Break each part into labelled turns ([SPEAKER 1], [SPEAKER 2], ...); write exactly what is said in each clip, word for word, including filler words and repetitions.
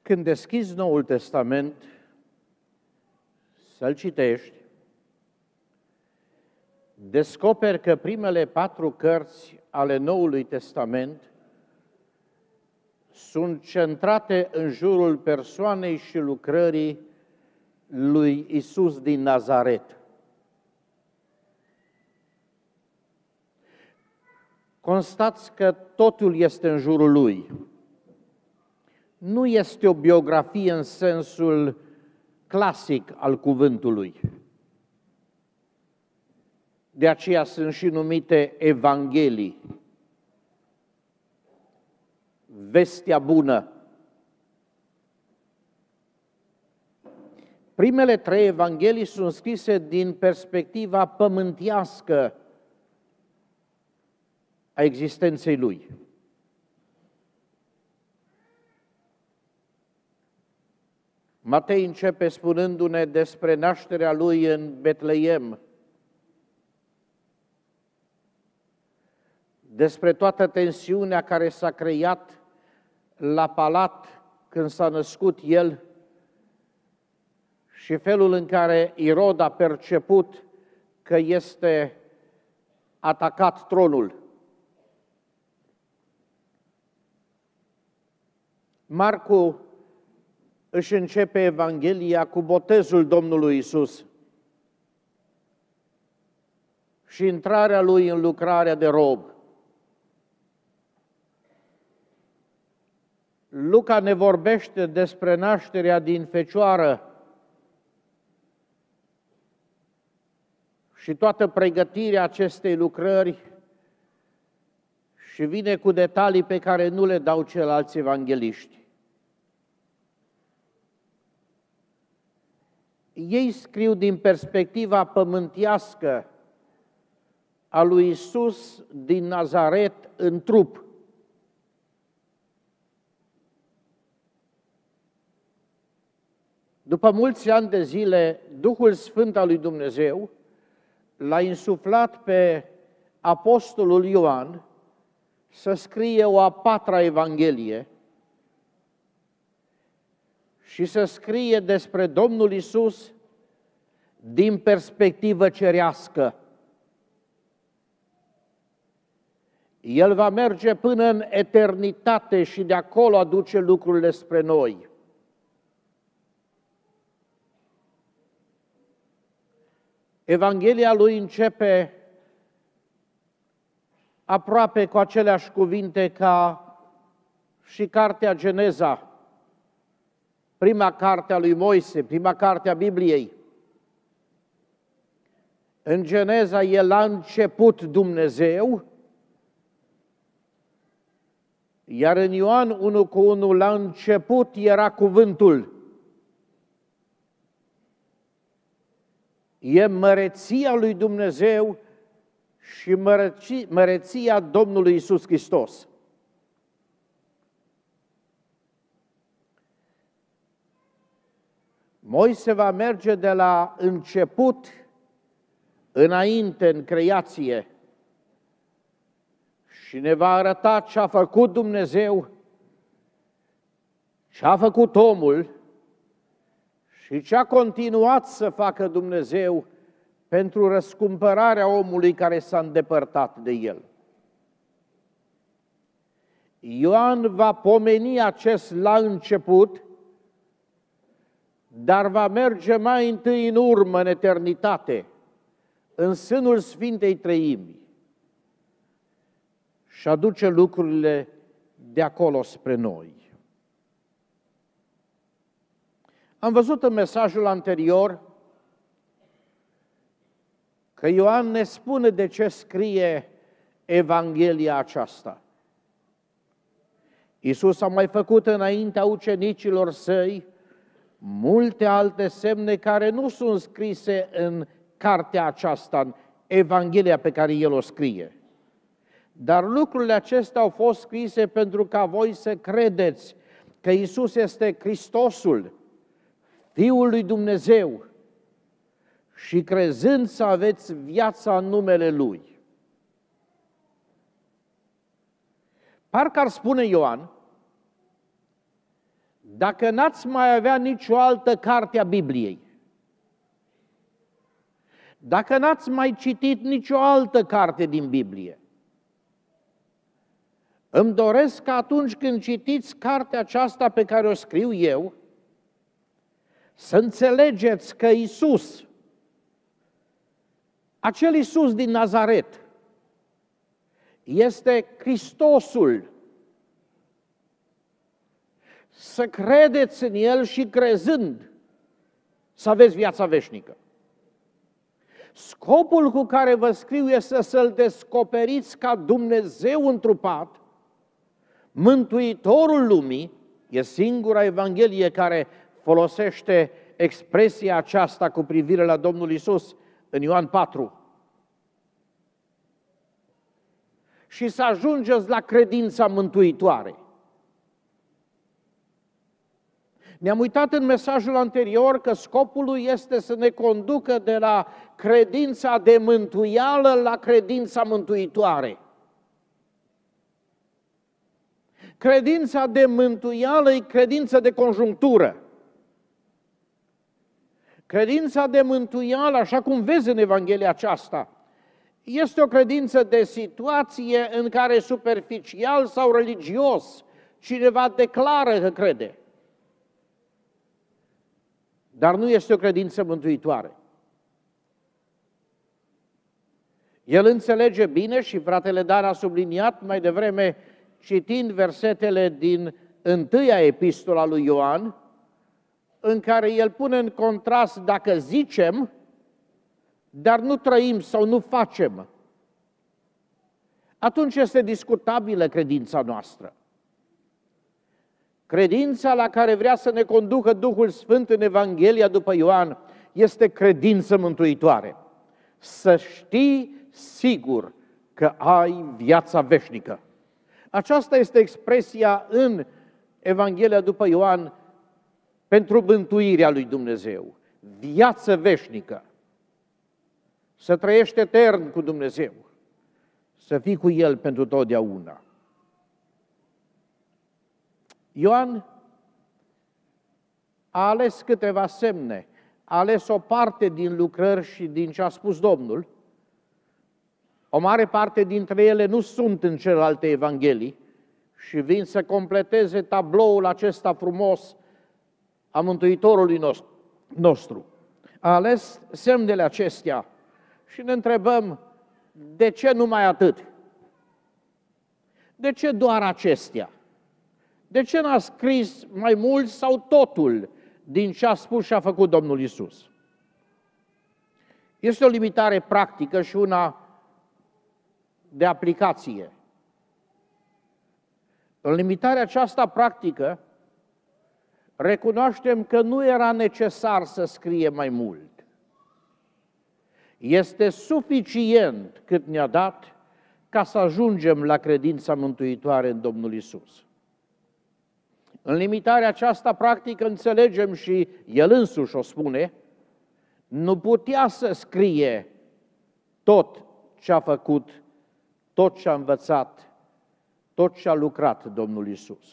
[SPEAKER 1] Când deschizi Noul Testament, să-l citești, descoperi că primele patru cărți ale Noului Testament sunt centrate în jurul persoanei și lucrării lui Iisus din Nazaret. Constați că totul este în jurul lui. Nu este o biografie în sensul clasic al cuvântului. De aceea sunt și numite Evanghelii. Vestea bună. Primele trei evanghelii sunt scrise din perspectiva pământească a existenței lui. Matei începe spunându-ne despre nașterea lui în Betleem, despre toată tensiunea care s-a creat la palat când s-a născut el și felul în care Irod a perceput că este atacat tronul. Marcu își începe Evanghelia cu botezul Domnului Iisus și intrarea lui în lucrarea de rob. Luca ne vorbește despre nașterea din fecioară și toată pregătirea acestei lucrări și vine cu detalii pe care nu le dau ceilalți evangeliști. Ei scriu din perspectiva pământească a lui Iisus din Nazaret în trup. După mulți ani de zile, Duhul Sfânt al lui Dumnezeu l-a insuflat pe apostolul Ioan să scrie o a patra Evanghelie și să scrie despre Domnul Iisus din perspectivă cerească. El va merge până în eternitate și de acolo aduce lucrurile spre noi. Evanghelia lui începe aproape cu aceleași cuvinte ca și cartea Geneza, prima carte a lui Moise, prima carte a Bibliei. În Geneza e la început Dumnezeu, iar în Ioan unu cu unu, la început era cuvântul. E măreția lui Dumnezeu și măreția Domnului Iisus Hristos. Moise va merge de la început înainte în creație și ne va arăta ce a făcut Dumnezeu, ce a făcut omul și ce a continuat să facă Dumnezeu pentru răscumpărarea omului care s-a îndepărtat de el. Ioan va pomeni acest la început, dar va merge mai întâi în urmă, în eternitate, în sânul Sfintei Treimi și aduce lucrurile de acolo spre noi. Am văzut în mesajul anterior că Ioan ne spune de ce scrie Evanghelia aceasta. Iisus a mai făcut înaintea ucenicilor săi multe alte semne care nu sunt scrise în cartea aceasta, în Evanghelia pe care El o scrie. Dar lucrurile acestea au fost scrise pentru ca voi să credeți că Iisus este Hristosul, Fiul lui Dumnezeu, și crezând să aveți viața în numele Lui. Parcă ar spune Ioan, dacă n-ați mai avea nicio altă carte a Bibliei, dacă n-ați mai citit nicio altă carte din Biblie, îmi doresc că atunci când citiți cartea aceasta pe care o scriu eu, să înțelegeți că Iisus, acel Iisus din Nazaret, este Hristosul. Să credeți în El și crezând să aveți viața veșnică. Scopul cu care vă scriu este să-L descoperiți ca Dumnezeu întrupat, Mântuitorul lumii. E singura Evanghelie care folosește expresia aceasta cu privire la Domnul Iisus în Ioan patru. Și să ajungeți la credința mântuitoare. Ne-am uitat în mesajul anterior că scopul lui este să ne conducă de la credința de mântuială la credința mântuitoare. Credința de mântuială e credință de conjunctură. Credința de mântuială, așa cum vezi în Evanghelia aceasta, este o credință de situație în care superficial sau religios cineva declară că crede. Dar nu este o credință mântuitoare. El înțelege bine și fratele Dan a subliniat mai devreme, citind versetele din întâia epistola lui Ioan, în care el pune în contrast dacă zicem, dar nu trăim sau nu facem, atunci este discutabilă credința noastră. Credința la care vrea să ne conducă Duhul Sfânt în Evanghelia după Ioan este credință mântuitoare. Să știi sigur că ai viața veșnică. Aceasta este expresia în Evanghelia după Ioan pentru mântuirea lui Dumnezeu. Viață veșnică. Să trăiești etern cu Dumnezeu. Să fii cu El pentru totdeauna. Ioan a ales câteva semne, a ales o parte din lucrări și din ce a spus Domnul. O mare parte dintre ele nu sunt în celelalte evanghelii și vin să completeze tabloul acesta frumos a Mântuitorului nostru. A ales semnele acestea și ne întrebăm, de ce numai atât? De ce doar acestea? De ce n-a scris mai mult sau totul din ce a spus și a făcut Domnul Iisus? Este o limitare practică și una de aplicație. În limitarea aceasta practică, recunoaștem că nu era necesar să scrie mai mult. Este suficient cât ne-a dat ca să ajungem la credința mântuitoare în Domnul Iisus. În limitarea aceasta practică înțelegem și El însuși o spune, nu putea să scrie tot ce a făcut, tot ce a învățat, tot ce a lucrat Domnul Iisus.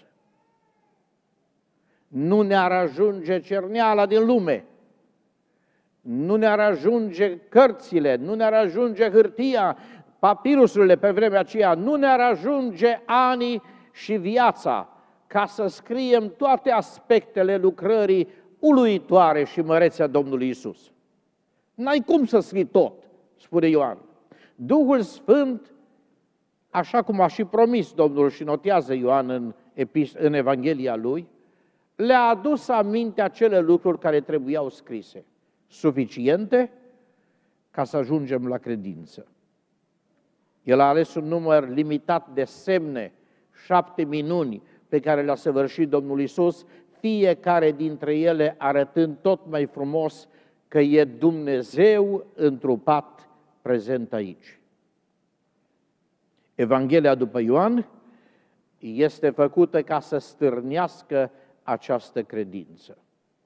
[SPEAKER 1] Nu ne-ar ajunge cerneala din lume, nu ne-ar ajunge cărțile, nu ne-ar ajunge hârtia, papirusurile pe vremea aceea, nu ne-ar ajunge ani și viața ca să scriem toate aspectele lucrării uluitoare și mărețe a Domnului Iisus. N-ai cum să scrii tot, spune Ioan. Duhul Sfânt, așa cum a și promis Domnul și notează Ioan în, în Evanghelia lui, le-a adus aminte acele lucruri care trebuiau scrise, suficiente ca să ajungem la credință. El a ales un număr limitat de semne, șapte minuni pe care le-a săvârșit Domnul Iisus, fiecare dintre ele arătând tot mai frumos că e Dumnezeu întrupat prezent aici. Evanghelia după Ioan este făcută ca să stârnească această credință.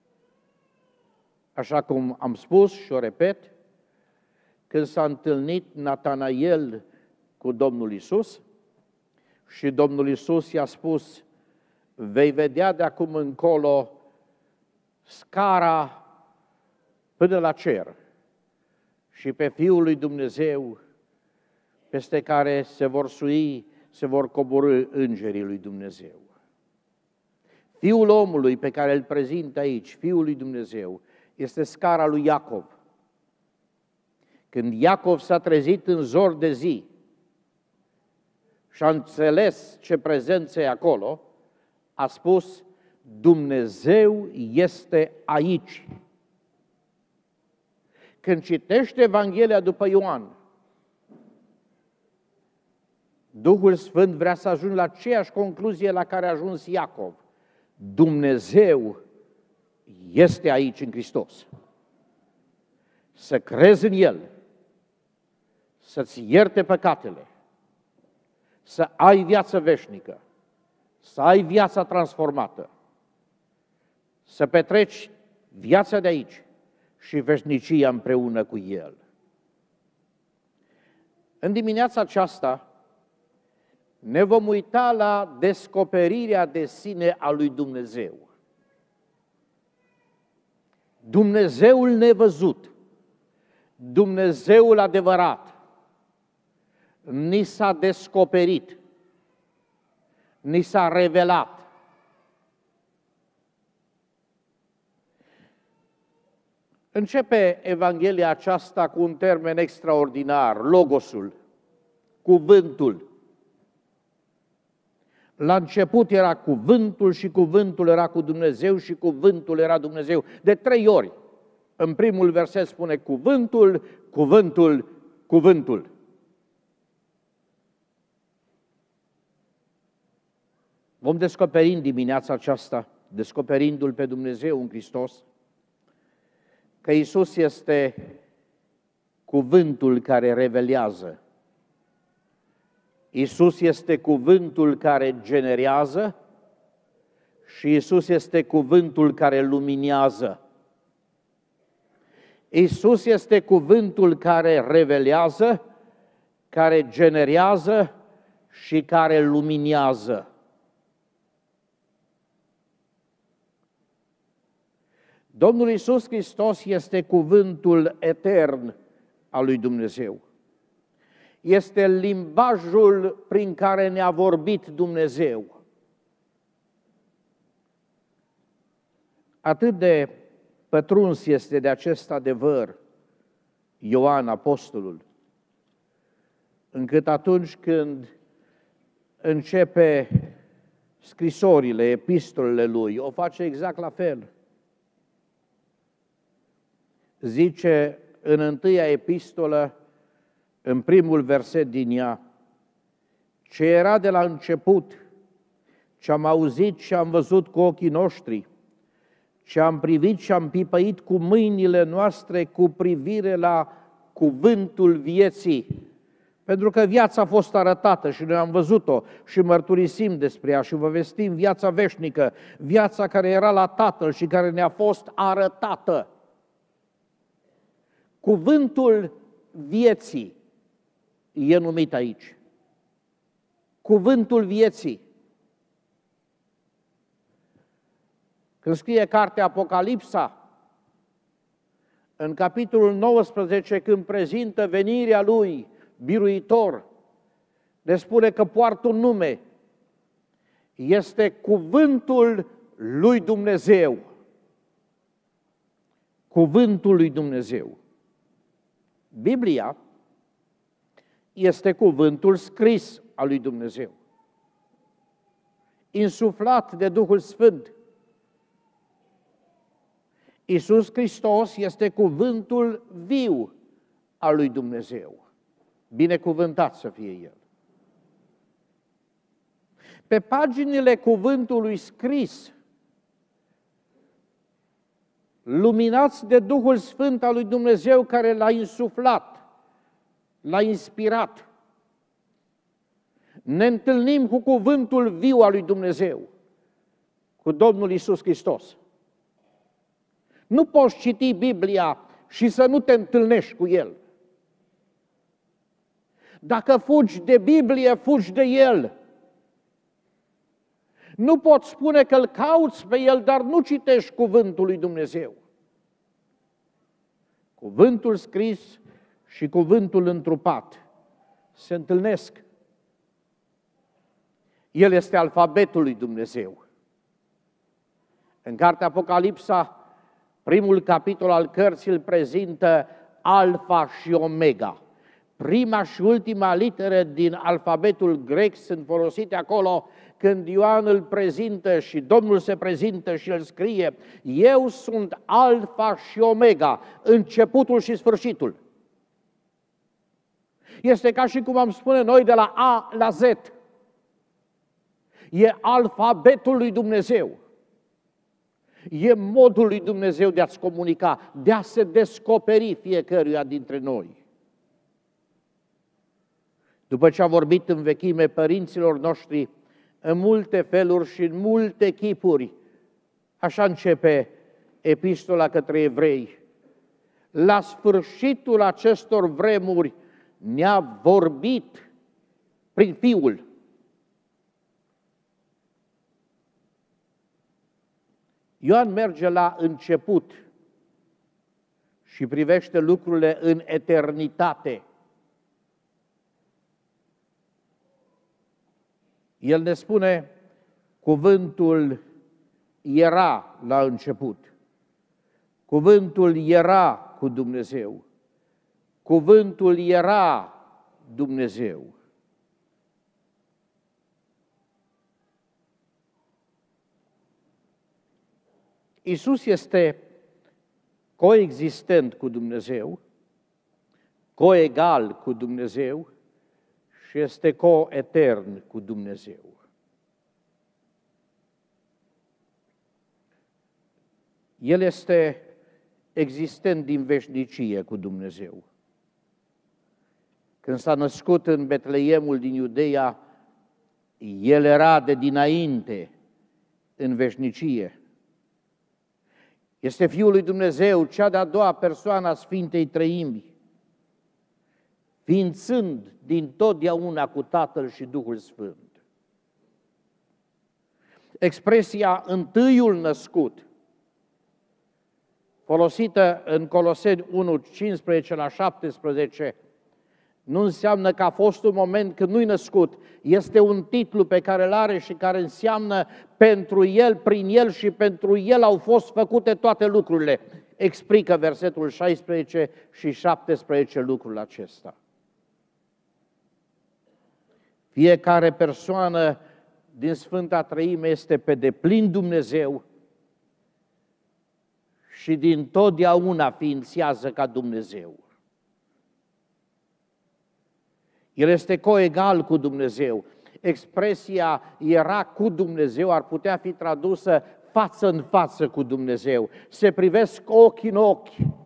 [SPEAKER 1] Așa cum am spus și o repet, când s-a întâlnit Natanael cu Domnul Iisus și Domnul Iisus i-a spus, vei vedea de acum încolo scara până la cer și pe Fiul lui Dumnezeu, peste care se vor sui, se vor coborî îngerii lui Dumnezeu. Fiul omului pe care îl prezintă aici, Fiul lui Dumnezeu, este scara lui Iacov. Când Iacov s-a trezit în zor de zi și a înțeles ce prezență e acolo, a spus: Dumnezeu este aici. Când citești Evanghelia după Ioan, Duhul Sfânt vrea să ajungi la aceeași concluzie la care a ajuns Iacov. Dumnezeu este aici în Hristos. Să crezi în El, să-ți ierte păcatele, să ai viață veșnică, să ai viața transformată, să petreci viața de aici și veșnicia împreună cu El. În dimineața aceasta ne vom uita la descoperirea de sine a lui Dumnezeu. Dumnezeul nevăzut, Dumnezeul adevărat, ni s-a descoperit, ni s-a revelat. Începe Evanghelia aceasta cu un termen extraordinar, logosul, cuvântul. La început era cuvântul și cuvântul era cu Dumnezeu și cuvântul era Dumnezeu. De trei ori. În primul verset spune cuvântul, cuvântul, cuvântul. Vom descoperi în dimineața aceasta, descoperindu-L pe Dumnezeu în Hristos, că Iisus este cuvântul care revelează. Iisus este cuvântul care generează și Iisus este cuvântul care luminează. Iisus este cuvântul care revelează, care generează și care luminează. Domnul Iisus Hristos este cuvântul etern al lui Dumnezeu. Este limbajul prin care ne-a vorbit Dumnezeu. Atât de pătruns este de acest adevăr Ioan Apostolul, încât atunci când începe scrisorile, epistolele lui, o face exact la fel. Zice în întâia epistolă, în primul verset din ea, ce era de la început, ce am auzit și am văzut cu ochii noștri, ce am privit și am pipăit cu mâinile noastre cu privire la cuvântul vieții. Pentru că viața a fost arătată și noi am văzut-o și mărturisim despre ea și vă vestim viața veșnică, viața care era la Tatăl și care ne-a fost arătată. Cuvântul vieții e numit aici. Cuvântul vieții. Când scrie cartea Apocalipsa, în capitolul nouăsprezece, când prezintă venirea lui biruitor, ne spune că poartă un nume. Este cuvântul lui Dumnezeu. Cuvântul lui Dumnezeu. Biblia este cuvântul scris al lui Dumnezeu, insuflat de Duhul Sfânt. Iisus Hristos este cuvântul viu al lui Dumnezeu. Binecuvântat să fie El. Pe paginile cuvântului scris, luminați de Duhul Sfânt al lui Dumnezeu care l-a insuflat, l-a inspirat, ne întâlnim cu cuvântul viu al lui Dumnezeu, cu Domnul Iisus Hristos. Nu poți citi Biblia și să nu te întâlnești cu El. Dacă fugi de Biblie, fugi de El. Nu poți spune că îl cauți pe el, dar nu citești cuvântul lui Dumnezeu. Cuvântul scris și cuvântul întrupat se întâlnesc. El este alfabetul lui Dumnezeu. În cartea Apocalipsa, primul capitol al cărții îl prezintă Alfa și Omega. Prima și ultima literă din alfabetul grec sunt folosite acolo când Ioan îl prezintă și Domnul se prezintă și îl scrie: eu sunt Alfa și Omega, începutul și sfârșitul. Este ca și cum am spune noi de la A la Z. E alfabetul lui Dumnezeu. E modul lui Dumnezeu de a-ți comunica, de a se descoperi fiecăruia dintre noi. După ce a vorbit în vechime părinților noștri, în multe feluri și în multe chipuri, așa începe epistola către evrei. La sfârșitul acestor vremuri ne-a vorbit prin Fiul. Ioan merge la început și privește lucrurile în eternitate. El ne spune, cuvântul era la început. Cuvântul era cu Dumnezeu. Cuvântul era Dumnezeu. Iisus este coexistent cu Dumnezeu, coegal cu Dumnezeu și este coetern cu Dumnezeu. El este existent din veșnicie cu Dumnezeu. Când s-a născut în Betleemul din Iudeea, El era de dinainte în veșnicie. Este Fiul lui Dumnezeu, cea de-a doua persoană a Sfintei Treimi, ființând din totdeauna cu Tatăl și Duhul Sfânt. Expresia întâiul născut, folosită în Coloseni unu, cincisprezece la șaptesprezece, nu înseamnă că a fost un moment când nu-i născut. Este un titlu pe care îl are și care înseamnă pentru El, prin El și pentru El au fost făcute toate lucrurile. Explică versetul șaisprezece și șaptesprezece lucrul acesta. Fiecare persoană din Sfânta Treime este pe deplin Dumnezeu și din totdeauna ființează ca Dumnezeu. El este coegal cu Dumnezeu. Expresia era cu Dumnezeu ar putea fi tradusă față în față cu Dumnezeu. Se privesc ochi în ochi.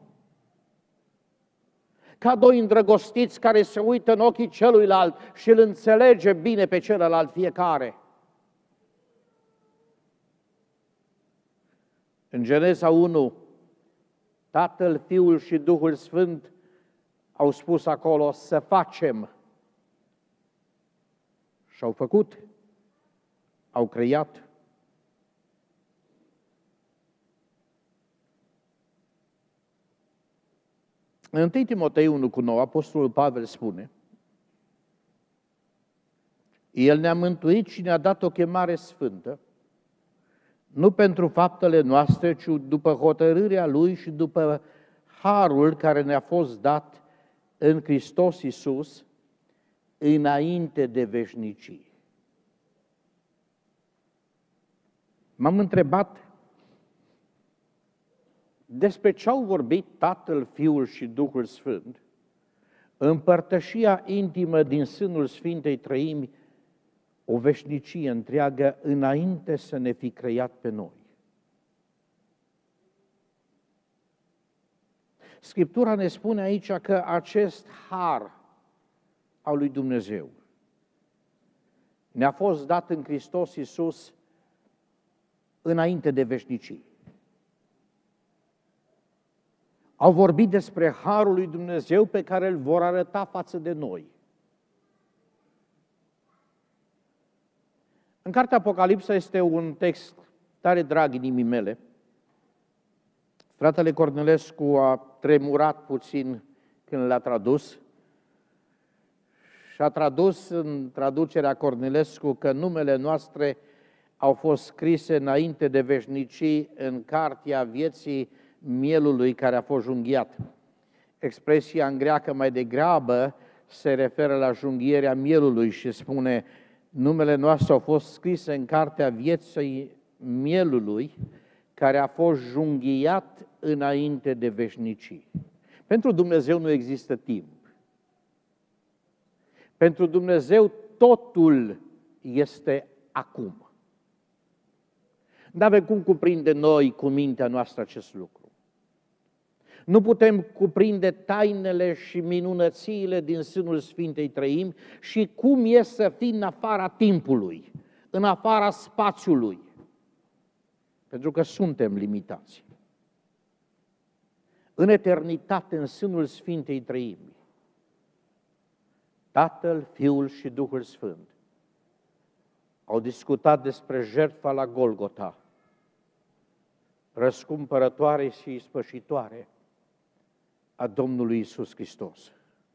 [SPEAKER 1] Ca doi îndrăgostiți care se uită în ochii celuilalt și îl înțelege bine pe celălalt fiecare. În Geneza unu, Tatăl, Fiul și Duhul Sfânt au spus acolo să facem. Și au făcut, au creat. În întâi Timotei unu cu nouă, Apostolul Pavel spune: El ne-a mântuit și ne-a dat o chemare sfântă, nu pentru faptele noastre, ci după hotărârea Lui și după harul care ne-a fost dat în Hristos Iisus, înainte de veșnicii. M-am întrebat despre ce au vorbit Tatăl, Fiul și Duhul Sfânt în părtășia intimă din sânul Sfintei Treimi, o veșnicie întreagă înainte să ne fi creat pe noi. Scriptura ne spune aici că acest har al lui Dumnezeu ne-a fost dat în Hristos Iisus înainte de veșnicii. Au vorbit despre harul lui Dumnezeu pe care îl vor arăta față de noi. În cartea Apocalipsa este un text tare drag inimii mele. Fratele Cornilescu a tremurat puțin când l-a tradus și a tradus în traducerea Cornilescu că numele noastre au fost scrise înainte de veșnicii în cartea vieții mielului care a fost junghiat. Expresia în greacă mai degrabă se referă la junghierea mielului și spune: numele noastre au fost scrise în cartea vieții mielului care a fost junghiat înainte de veșnicii. Pentru Dumnezeu nu există timp. Pentru Dumnezeu totul este acum. Nu avem cum cuprinde noi cu mintea noastră acest lucru. Nu putem cuprinde tainele și minunățiile din sânul Sfintei Trăimi și cum e să fii în afara timpului, în afara spațiului, pentru că suntem limitați. În eternitate, în sânul Sfintei Trăimi, Tatăl, Fiul și Duhul Sfânt au discutat despre jertfa la Golgota, răscumpărătoare și ispășitoare a Domnului Iisus Hristos.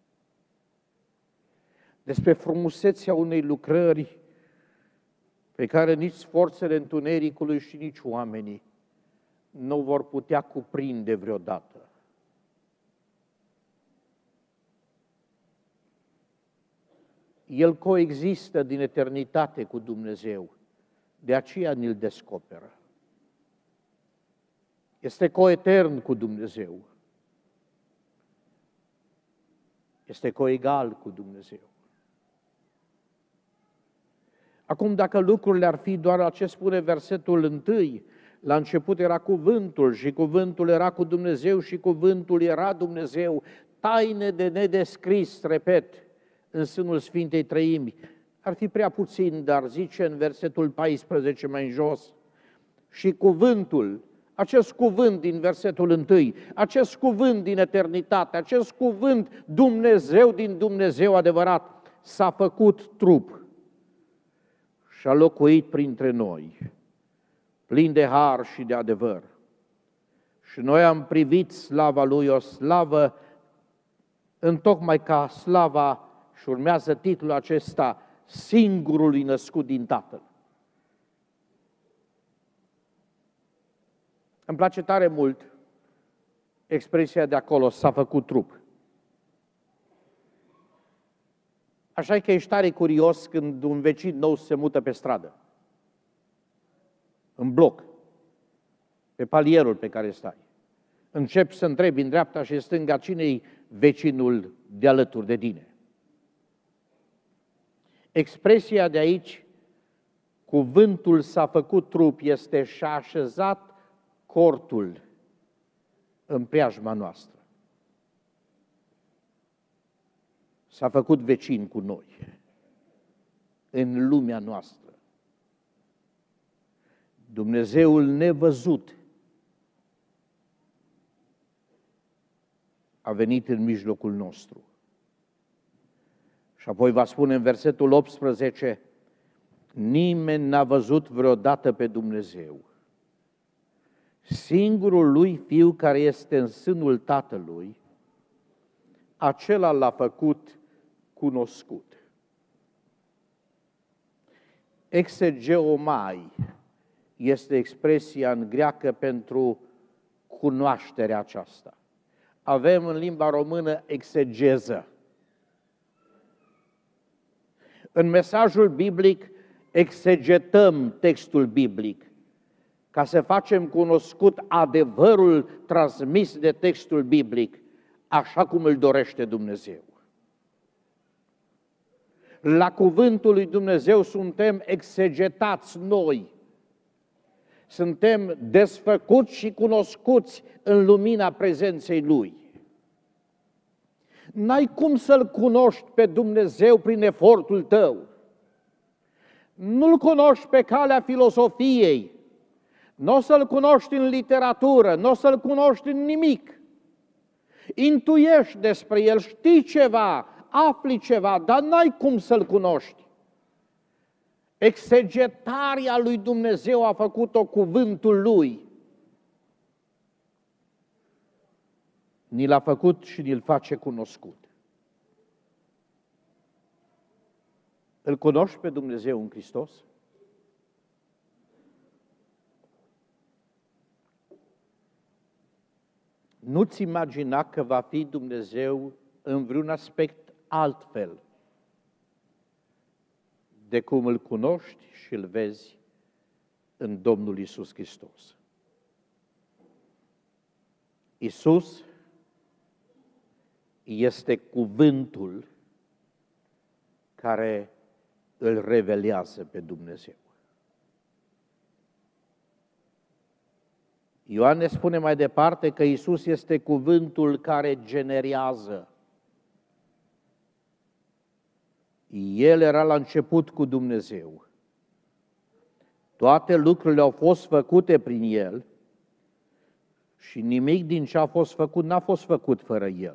[SPEAKER 1] Despre frumusețea unei lucrări pe care nici forțele întunericului și nici oamenii nu vor putea cuprinde vreodată. El coexistă din eternitate cu Dumnezeu, de aceea ni-l descoperă. Este coetern cu Dumnezeu. Este coegal cu Dumnezeu. Acum, dacă lucrurile ar fi doar la ce spune versetul întâi, la început era cuvântul și cuvântul era cu Dumnezeu și cuvântul era Dumnezeu, taine de nedescris, repet, în sânul Sfintei Trăimi, ar fi prea puțin, dar zice în versetul paisprezece mai în jos, și cuvântul, acest cuvânt din versetul întâi, acest cuvânt din eternitate, acest cuvânt Dumnezeu din Dumnezeu adevărat, s-a făcut trup și a locuit printre noi, plin de har și de adevăr. Și noi am privit slava Lui, o slavă întocmai ca slava, și urmează titlul acesta, singurului născut din Tatăl. Îmi place tare mult expresia de acolo, s-a făcut trup. Așa că ești tare curios când un vecin nou se mută pe stradă, în bloc, pe palierul pe care stai. Începi să întrebi în dreapta și în stânga cine-i vecinul de alături de tine. Expresia de aici, cuvântul s-a făcut trup, este și-a așezat cortul în preajma noastră. S-a făcut vecin cu noi, în lumea noastră. Dumnezeul nevăzut a venit în mijlocul nostru. Și apoi va spune în versetul optsprezece, nimeni n-a văzut vreodată pe Dumnezeu. Singurul lui Fiu care este în sânul Tatălui, acela l-a făcut cunoscut. Exegeomai este expresia în greacă pentru cunoașterea aceasta. Avem în limba română exegeză. În mesajul biblic exegetăm textul biblic ca să facem cunoscut adevărul transmis de textul biblic, așa cum îl dorește Dumnezeu. La cuvântul lui Dumnezeu suntem exegetați noi. Suntem desfăcuți și cunoscuți în lumina prezenței Lui. N-ai cum să-L cunoști pe Dumnezeu prin efortul tău. Nu-L cunoști pe calea filosofiei. Nu o să-L cunoști în literatură, nu o să-L cunoști în nimic. Intuiești despre El, știi ceva, afli ceva, dar n-ai cum să-L cunoști. Exegetarea lui Dumnezeu a făcut-o cuvântul Lui. Ni l-a făcut și ni-l face cunoscut. Îl cunoști pe Dumnezeu în Hristos? Nu-ți imagina că va fi Dumnezeu în vreun aspect altfel de cum îl cunoști și îl vezi în Domnul Iisus Hristos. Iisus este cuvântul care îl revelează pe Dumnezeu. Ioan ne spune mai departe că Iisus este cuvântul care generează. El era la început cu Dumnezeu. Toate lucrurile au fost făcute prin El și nimic din ce a fost făcut n-a fost făcut fără El.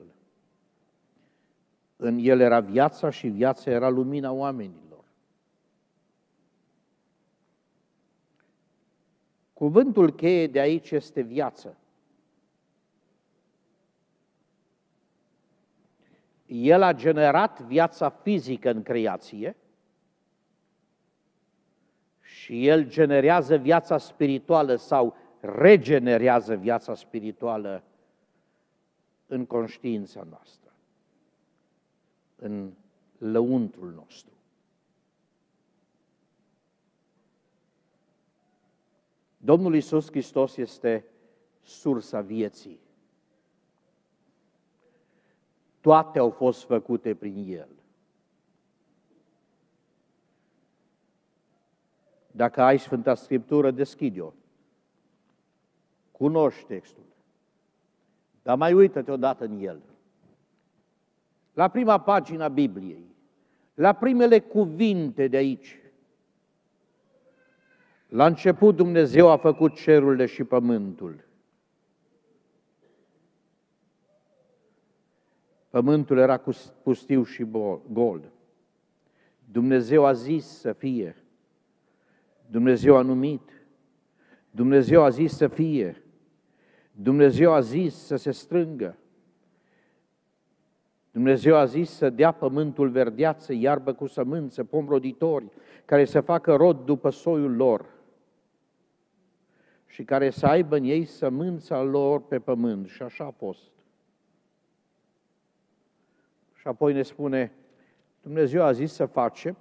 [SPEAKER 1] În El era viața și viața era lumina oamenilor. Cuvântul cheie de aici este viață. El a generat viața fizică în creație și El generează viața spirituală sau regenerează viața spirituală în conștiința noastră, în lăuntrul nostru. Domnul Iisus Hristos este sursa vieții. Toate au fost făcute prin El. Dacă ai Sfânta Scriptură, deschide-o. Cunoști textul. Dar mai uită-te odată în el. La prima pagină a Bibliei, la primele cuvinte de aici. La început Dumnezeu a făcut cerurile și pământul. Pământul era pustiu și gol. Dumnezeu a zis să fie. Dumnezeu a numit. Dumnezeu a zis să fie. Dumnezeu a zis să se strângă. Dumnezeu a zis să dea pământul verdeață, iarbă cu sămânță, pom roditori, care să facă rod după soiul lor și care să aibă în ei sămânța lor pe pământ. Și așa a fost. Și apoi ne spune, Dumnezeu a zis să facem,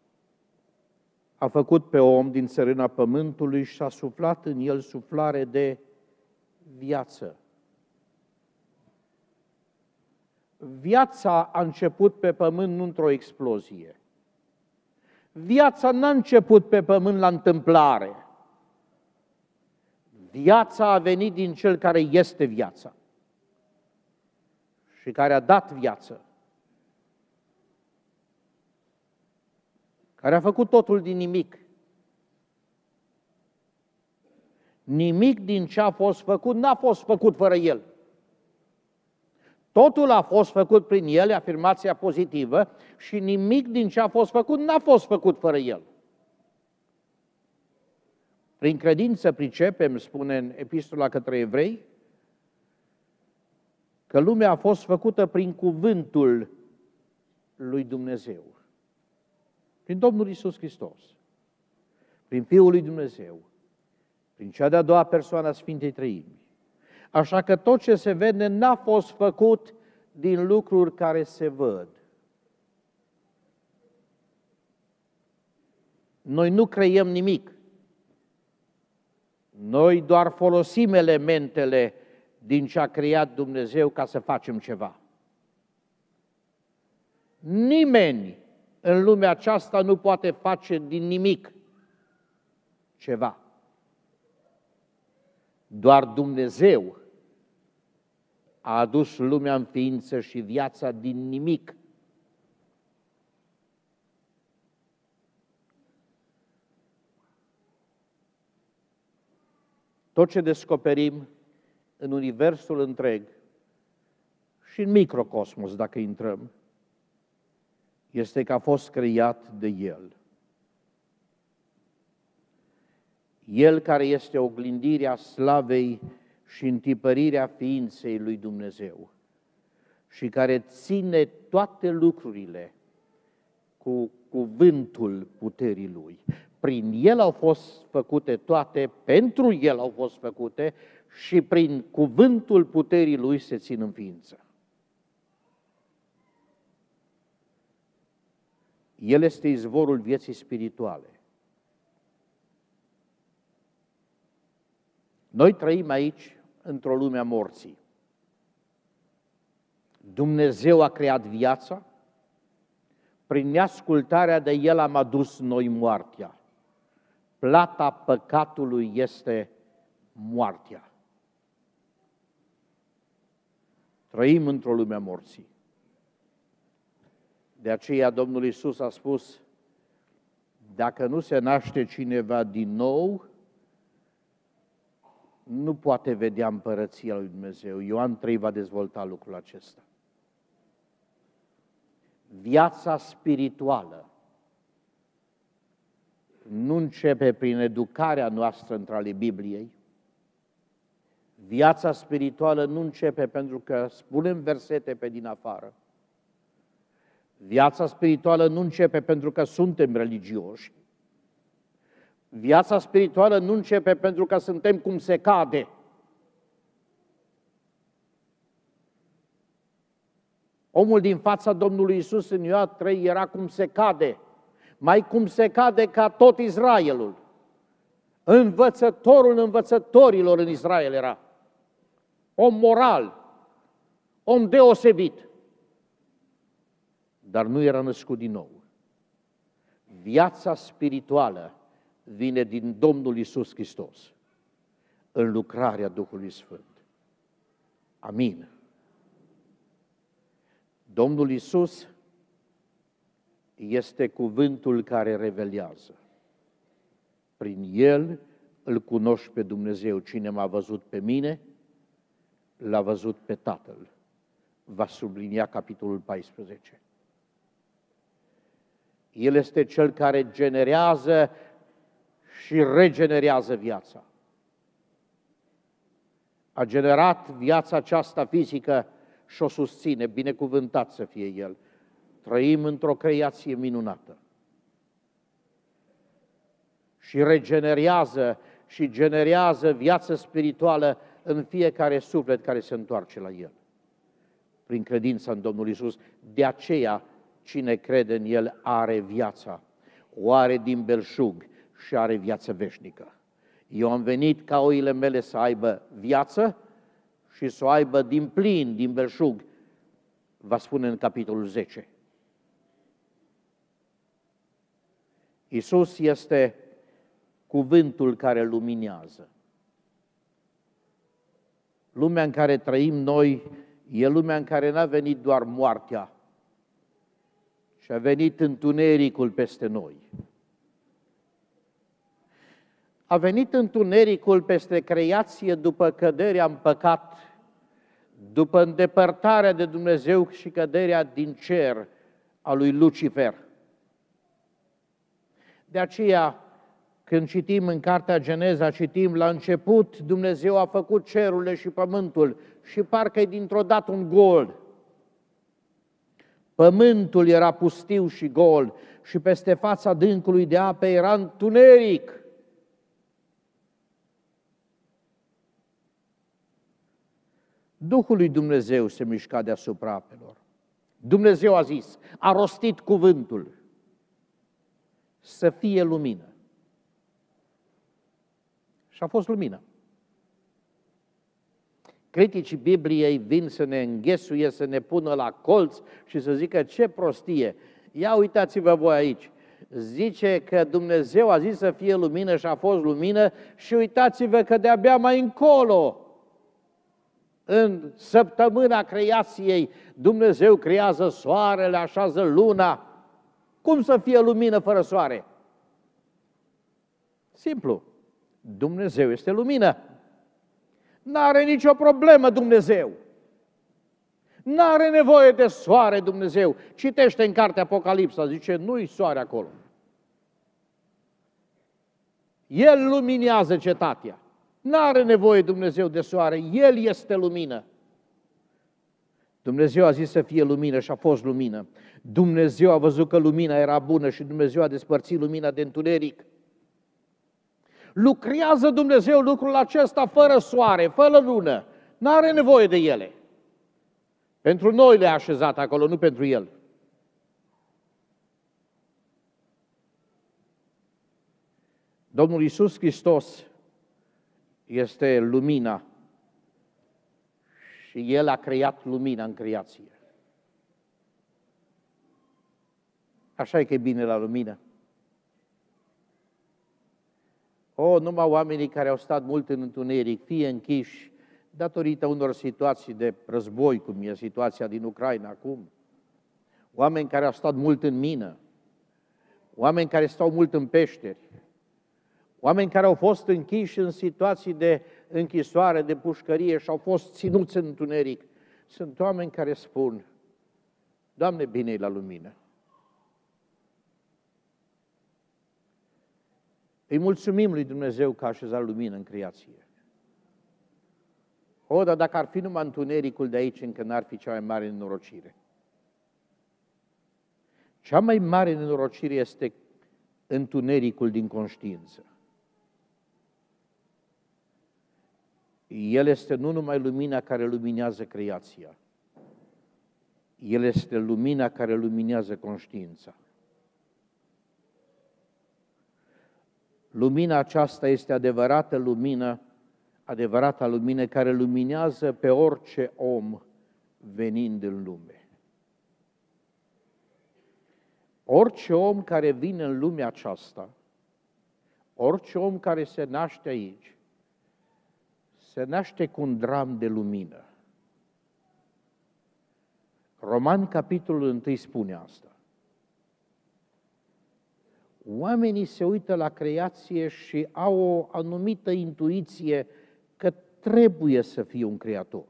[SPEAKER 1] a făcut pe om din țărâna pământului și a suflat în el suflare de viață. Viața a început pe pământ nu într-o explozie. Viața n-a început pe pământ la întâmplare. Viața a venit din Cel care este viața și care a dat viață, care a făcut totul din nimic. Nimic din ce a fost făcut n-a fost făcut fără El. Totul a fost făcut prin El, afirmația pozitivă, și nimic din ce a fost făcut n-a fost făcut fără El. Prin credință pricepem, spune în Epistola către Evrei, că lumea a fost făcută prin cuvântul lui Dumnezeu. Prin Domnul Iisus Hristos, prin Fiul lui Dumnezeu, prin cea de-a doua persoană a Sfintei Treimi. Așa că tot ce se vede n-a fost făcut din lucruri care se văd. Noi nu creăm nimic. Noi doar folosim elementele din ce a creat Dumnezeu ca să facem ceva. Nimeni în lumea aceasta nu poate face din nimic ceva. Doar Dumnezeu a adus lumea în ființă și viața din nimic. Tot ce descoperim în universul întreg și în microcosmos, dacă intrăm, este că a fost creat de El. El care este oglindirea slavei și întipărirea ființei lui Dumnezeu și care ține toate lucrurile cu cuvântul puterii Lui. Prin El au fost făcute toate, pentru El au fost făcute și prin cuvântul puterii Lui se țin în ființă. El este izvorul vieții spirituale. Noi trăim aici într-o lume a morții. Dumnezeu a creat viața, prin neascultarea de El am adus noi moartea. Plata păcatului este moartea. Trăim într-o lume a morții. De aceea Domnul Iisus a spus, dacă nu se naște cineva din nou, nu poate vedea împărăția lui Dumnezeu. Ioan trei va dezvolta lucrul acesta. Viața spirituală nu începe prin educarea noastră între ale Bibliei. Viața spirituală nu începe pentru că spunem versete pe din afară. Viața spirituală nu începe pentru că suntem religioși. Viața spirituală nu începe pentru că suntem cum se cade. Omul din fața Domnului Iisus în Ioan trei era cum se cade, mai cum se cade ca tot Israelul. Învățătorul învățătorilor în Israel era. Om moral, om deosebit, dar nu era născut din nou. Viața spirituală vine din Domnul Iisus Hristos, în lucrarea Duhului Sfânt. Amin. Domnul Iisus este cuvântul care revelează. Prin El îl cunoști pe Dumnezeu. Cine m-a văzut pe mine, l-a văzut pe Tatăl. Va sublinia capitolul paisprezece. El este Cel care generează și regenerează viața. A generat viața aceasta fizică și o susține, binecuvântat să fie El. Trăim într-o creație minunată. Și regenerează și generează viață spirituală în fiecare suflet care se întoarce la El. Prin credința în Domnul Iisus. De aceea, cine crede în El are viața. O are din belșug și are viață veșnică. Eu am venit ca oile mele să aibă viață și să o aibă din plin, din belșug, va spune în capitolul zece. Iisus este cuvântul care luminează. Lumea în care trăim noi e lumea în care n-a venit doar moartea, ci a venit întunericul peste noi. A venit întunericul peste creație după căderea în păcat, după îndepărtarea de Dumnezeu și căderea din cer a lui Lucifer. De aceea, când citim în cartea Geneza, citim la început Dumnezeu a făcut cerurile și pământul și parcă-i dintr-o dată un gol. Pământul era pustiu și gol și peste fața adâncului de apă era întuneric. Duhul lui Dumnezeu se mișca deasupra apelor. Dumnezeu a zis, a rostit cuvântul, să fie lumină. Și a fost lumină. Criticii Bibliei vin să ne înghesuie, să ne pună la colț și să zică ce prostie. Ia uitați-vă voi aici. Zice că Dumnezeu a zis să fie lumină și a fost lumină și uitați-vă că de-abia mai încolo, în săptămâna creației, Dumnezeu creează soarele, așează luna. Cum să fie lumină fără soare? Simplu. Dumnezeu este lumină. N-are nicio problemă Dumnezeu. N-are nevoie de soare Dumnezeu. Citește în cartea Apocalipsa, zice, nu-i soare acolo. El luminează cetatea. N-are nevoie Dumnezeu de soare, El este lumină. Dumnezeu a zis să fie lumină și a fost lumină. Dumnezeu a văzut că lumina era bună și Dumnezeu a despărțit lumina de întuneric. Lucrează Dumnezeu lucrul acesta fără soare, fără lună. N-are nevoie de ele. Pentru noi le-a așezat acolo, nu pentru El. Domnul Iisus Hristos este lumina și El a creat lumina în creație. Așa e că e bine la lumină. O, numai oamenii care au stat mult în întuneric, fie închiși, datorită unor situații de război, cum e situația din Ucraina acum, oameni care au stat mult în mină, oameni care stau mult în peșteri, oameni care au fost închiși în situații de închisoare, de pușcărie și au fost ținuți în întuneric. Sunt oameni care spun, Doamne, bine-i la lumină. Îi mulțumim lui Dumnezeu că a așezat lumină în creație. O, dar dacă ar fi numai întunericul de aici, încă n-ar fi cea mai mare nenorocire. Cea mai mare nenorocire este întunericul din conștiință. El este nu numai lumina care luminează creația, El este lumina care luminează conștiința. Lumina aceasta este adevărată lumină, adevărata lumină care luminează pe orice om venind în lume. Orice om care vine în lumea aceasta, orice om care se naște aici, se naște cu un dram de lumină. Romani, capitolul unu, spune asta. Oamenii se uită la creație și au o anumită intuiție că trebuie să fie un creator.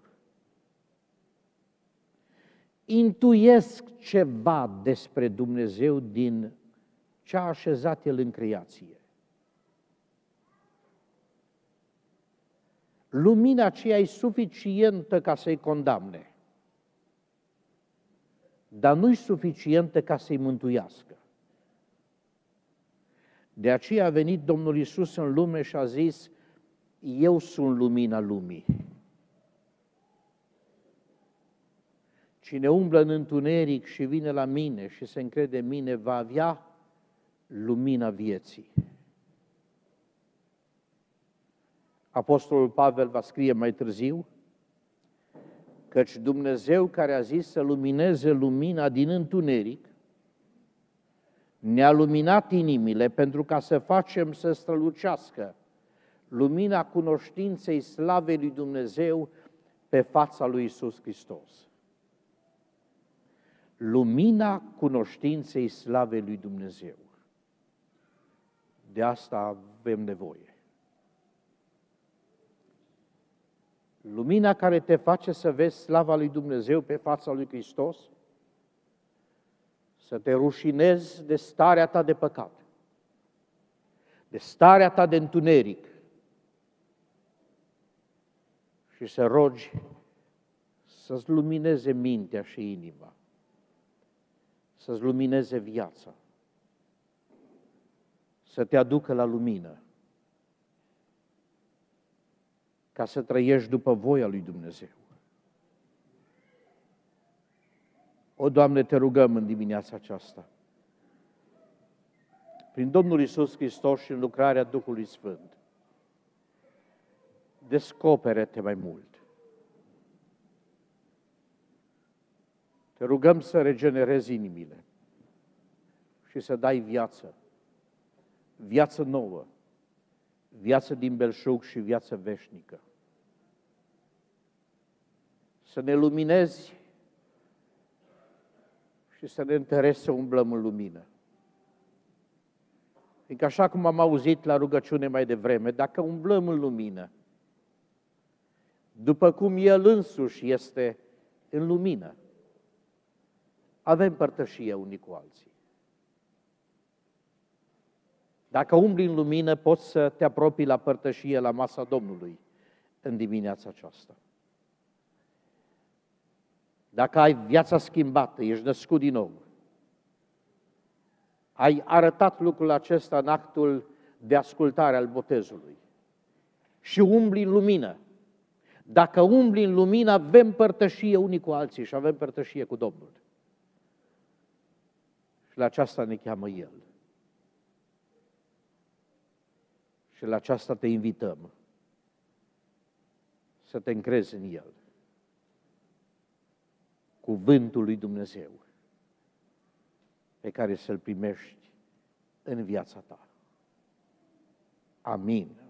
[SPEAKER 1] Intuiesc ceva despre Dumnezeu din ce a așezat El în creație. Lumina aceea e suficientă ca să-i condamne, dar nu-i suficientă ca să-i mântuiască. De aceea a venit Domnul Iisus în lume și a zis, eu sunt lumina lumii. Cine umblă în întuneric și vine la mine și se încrede în mine, va avea lumina vieții. Apostolul Pavel va scrie mai târziu, căci Dumnezeu care a zis să lumineze lumina din întuneric, ne-a luminat inimile pentru ca să facem să strălucească lumina cunoștinței slavei lui Dumnezeu pe fața lui Iisus Hristos. Lumina cunoștinței slavei lui Dumnezeu. De asta avem nevoie. Lumina care te face să vezi slava lui Dumnezeu pe fața lui Hristos, să te rușinezi de starea ta de păcat, de starea ta de întuneric și să rogi să-ți lumineze mintea și inima, să-ți lumineze viața, să te aducă la lumină, ca să trăiești după voia lui Dumnezeu. O, Doamne, te rugăm în dimineața aceasta, prin Domnul Iisus Hristos și în lucrarea Duhului Sfânt, descoperă-te mai mult. Te rugăm să regenerezi inimile și să dai viață, viață nouă, viață din belșug și viață veșnică. Să ne luminezi și să ne întărești să umblăm în lumină. Fiindcă așa cum am auzit la rugăciune mai devreme, dacă umblăm în lumină, după cum El însuși este în lumină, avem părtășie unii cu alții. Dacă umbli în lumină, poți să te apropii la părtășie, la masa Domnului în dimineața aceasta. Dacă ai viața schimbată, ești născut din nou, ai arătat lucrul acesta în actul de ascultare al botezului și umbli în lumină. Dacă umbli în lumină, avem părtășie unii cu alții și avem părtășie cu Domnul. Și la aceasta ne cheamă El. Și la aceasta te invităm să te încrezi în El. Cuvântul lui Dumnezeu pe care să-l primești în viața ta. Amin.